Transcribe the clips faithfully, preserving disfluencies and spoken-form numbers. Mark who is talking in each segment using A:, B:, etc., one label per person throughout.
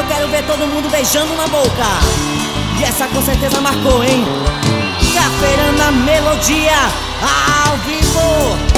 A: Eu quero ver todo mundo beijando na boca. E essa com certeza marcou, hein? Caferana Melodia ao vivo.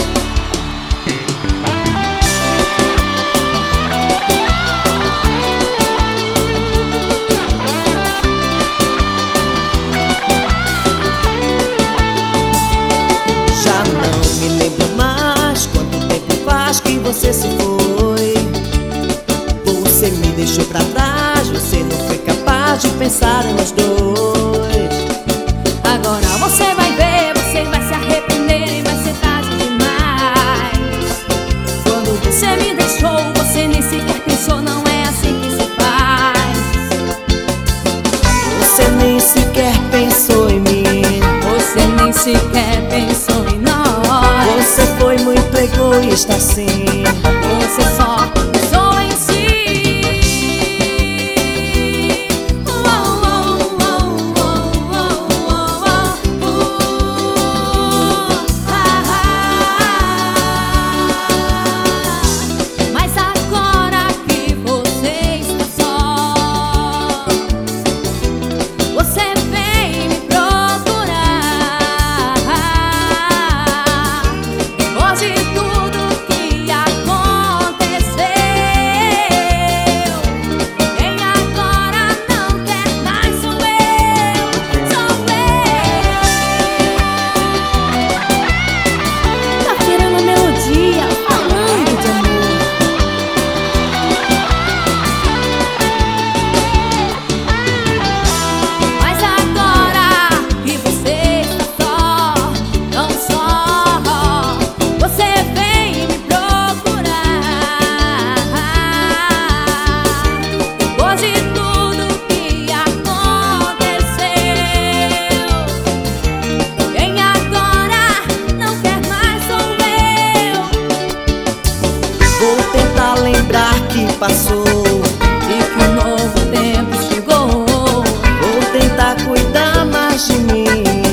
A: Que você se foi, você me deixou pra trás, você não foi capaz de pensar nos dois.
B: Agora você vai ver, você vai se arrepender e vai ser tarde demais. Quando você me deixou, você nem sequer pensou, não é assim que se faz.
A: Você nem sequer pensou em mim,
B: você nem sequer pensou em nós.
A: Você foi muito egoísta assim.
B: Você só pensou em si. Mas agora que você está só, você vem me procurar. Depois de tudo que aconteceu, quem agora não quer mais sou eu, sou eu. Caferana Melodia, falando de amor. Mas agora que você está só, não só, você vem me procurar. Depois de tudo que aconteceu, quem agora não quer mais sou eu.
A: Vou tentar lembrar que passou
B: E que um novo tempo chegou.
A: Vou tentar cuidar mais de mim.